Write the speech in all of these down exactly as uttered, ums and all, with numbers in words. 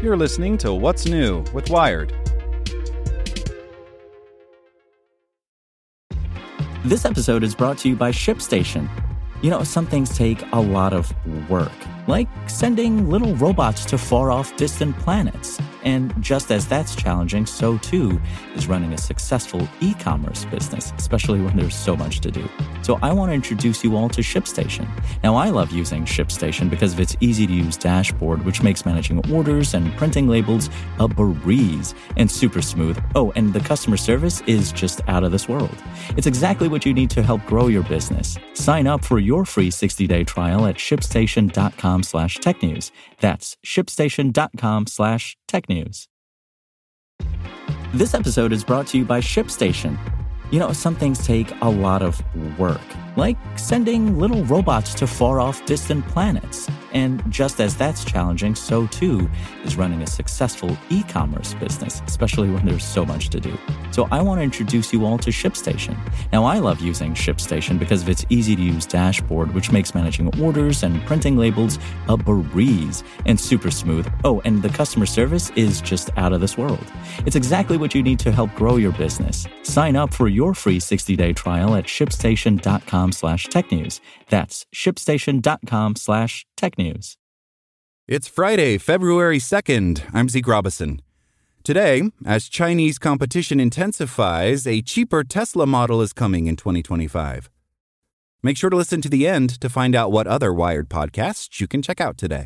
You're listening to What's New with Wired. This episode is brought to you by ShipStation. You know, some things take a lot of work, like sending little robots to far-off distant planets. And just as that's challenging, so too is running a successful e-commerce business, especially when there's so much to do. So I want to introduce you all to ShipStation. Now, I love using ShipStation because of its easy-to-use dashboard, which makes managing orders and printing labels a breeze and super smooth. Oh, and the customer service is just out of this world. It's exactly what you need to help grow your business. Sign up for your free sixty-day trial at shipstation.com slash technews. That's shipstation.com slash technews. This episode is brought to you by ShipStation. You know, some things take a lot of work, like sending little robots to far-off distant planets. And just as that's challenging, so too is running a successful e-commerce business, especially when there's so much to do. So I want to introduce you all to ShipStation. Now, I love using ShipStation because of its easy-to-use dashboard, which makes managing orders and printing labels a breeze and super smooth. Oh, and the customer service is just out of this world. It's exactly what you need to help grow your business. Sign up for your free sixty-day trial at shipstation.com slash technews. That's shipstation.com slash technews. It's Friday, February second. I'm Zeke Robison. Today, as Chinese competition intensifies, a cheaper Tesla model is coming in twenty twenty-five. Make sure to listen to the end to find out what other Wired podcasts you can check out today.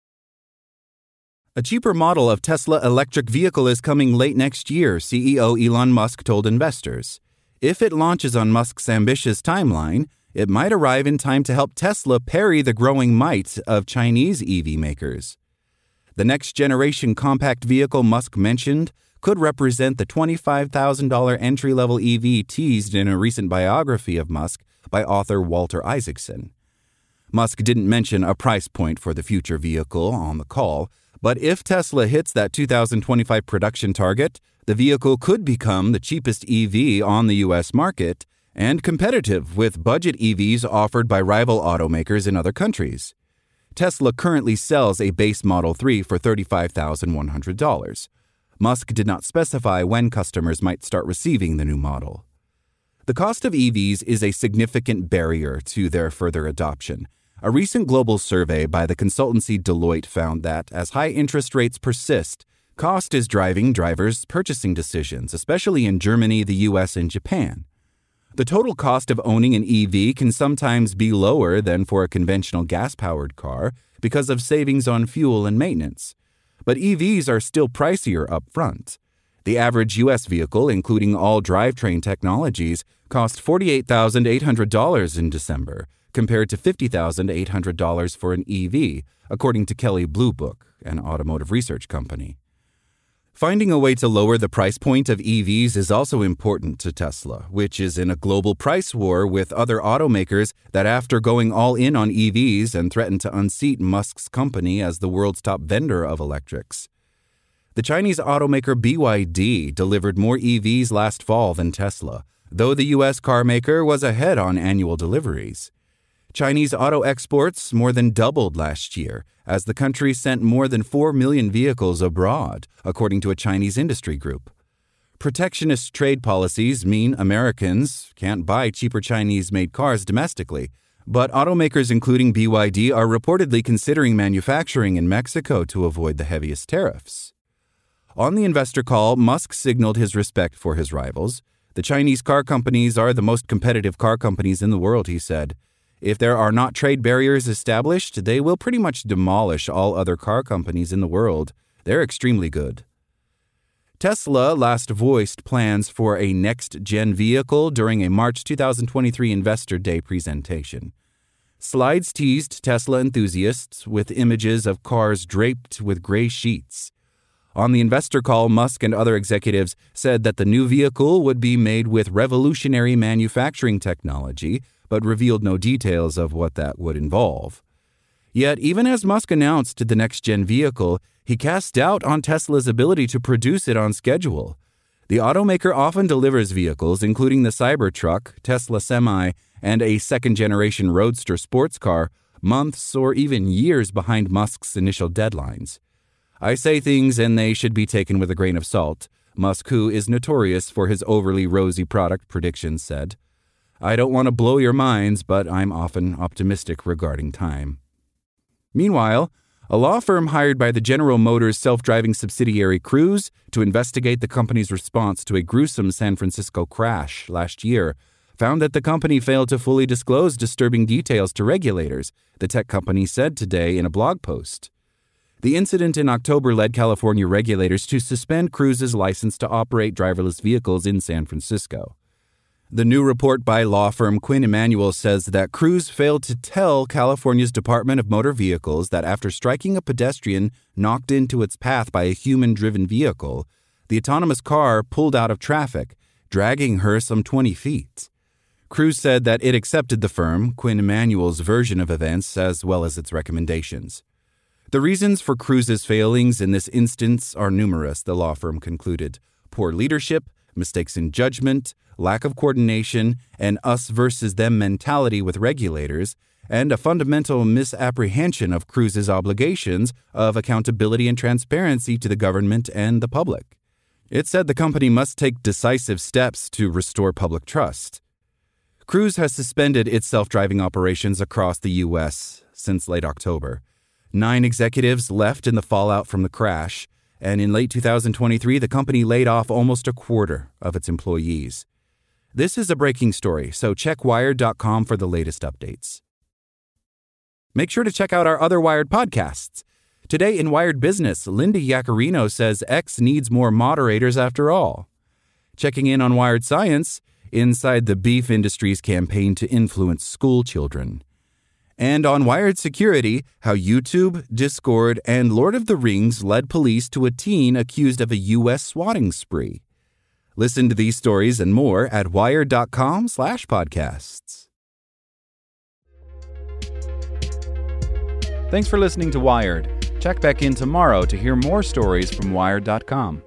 A cheaper model of Tesla electric vehicle is coming late next year, C E O Elon Musk told investors. If it launches on Musk's ambitious timeline, it might arrive in time to help Tesla parry the growing might of Chinese E V makers. The next-generation compact vehicle Musk mentioned could represent the twenty-five thousand dollars entry-level E V teased in a recent biography of Musk by author Walter Isaacson. Musk didn't mention a price point for the future vehicle on the call, but if Tesla hits that two thousand twenty-five production target, the vehicle could become the cheapest E V on the U S market and competitive with budget E Vs offered by rival automakers in other countries. Tesla currently sells a base Model three for thirty-five thousand one hundred dollars. Musk did not specify when customers might start receiving the new model. The cost of E Vs is a significant barrier to their further adoption. A recent global survey by the consultancy Deloitte found that as high interest rates persist, cost is driving drivers' purchasing decisions, especially in Germany, the U S, and Japan. The total cost of owning an E V can sometimes be lower than for a conventional gas-powered car because of savings on fuel and maintenance. But E Vs are still pricier up front. The average U S vehicle, including all drivetrain technologies, cost forty-eight thousand eight hundred dollars in December, compared to fifty thousand eight hundred dollars for an E V, according to Kelley Blue Book, an automotive research company. Finding a way to lower the price point of E Vs is also important to Tesla, which is in a global price war with other automakers that, after going all in on E Vs and threatened to unseat Musk's company as the world's top vendor of electrics. The Chinese automaker B Y D delivered more E Vs last fall than Tesla, though the U S carmaker was ahead on annual deliveries. Chinese auto exports more than doubled last year, as the country sent more than four million vehicles abroad, according to a Chinese industry group. Protectionist trade policies mean Americans can't buy cheaper Chinese-made cars domestically, but automakers including B Y D are reportedly considering manufacturing in Mexico to avoid the heaviest tariffs. On the investor call, Musk signaled his respect for his rivals. The Chinese car companies are the most competitive car companies in the world, he said. If there are not trade barriers established, they will pretty much demolish all other car companies in the world. They're extremely good. Tesla last voiced plans for a next-gen vehicle during a March twenty twenty-three Investor Day presentation. Slides teased Tesla enthusiasts with images of cars draped with gray sheets. On the investor call, Musk and other executives said that the new vehicle would be made with revolutionary manufacturing technology, but revealed no details of what that would involve. Yet, even as Musk announced the next-gen vehicle, he cast doubt on Tesla's ability to produce it on schedule. The automaker often delivers vehicles, including the Cybertruck, Tesla Semi, and a second-generation Roadster sports car, months or even years behind Musk's initial deadlines. I say things and they should be taken with a grain of salt, Musk, who is notorious for his overly rosy product predictions, said. I don't want to blow your minds, but I'm often optimistic regarding time. Meanwhile, a law firm hired by the General Motors self-driving subsidiary Cruise to investigate the company's response to a gruesome San Francisco crash last year found that the company failed to fully disclose disturbing details to regulators, the tech company said today in a blog post. The incident in October led California regulators to suspend Cruise's license to operate driverless vehicles in San Francisco. The new report by law firm Quinn Emanuel says that Cruise failed to tell California's Department of Motor Vehicles that after striking a pedestrian knocked into its path by a human-driven vehicle, the autonomous car pulled out of traffic, dragging her some twenty feet. Cruise said that it accepted the firm, Quinn Emanuel's version of events as well as its recommendations. The reasons for Cruise's failings in this instance are numerous, the law firm concluded. Poor leadership, mistakes in judgment, lack of coordination, an us versus them mentality with regulators, and a fundamental misapprehension of Cruise's obligations of accountability and transparency to the government and the public. It said the company must take decisive steps to restore public trust. Cruise has suspended its self-driving operations across the U S since late October. Nine executives left in the fallout from the crash, and in late two thousand twenty-three, the company laid off almost a quarter of its employees. This is a breaking story, so check wired dot com for the latest updates. Make sure to check out our other Wired podcasts. Today in Wired Business, Linda Yaccarino says X needs more moderators after all. Checking in on Wired Science, inside the beef industry's campaign to influence school children. And on Wired Security, how YouTube, Discord, and Lord of the Rings led police to a teen accused of a U S swatting spree. Listen to these stories and more at wired dot com slash podcasts. Thanks for listening to Wired. Check back in tomorrow to hear more stories from wired dot com.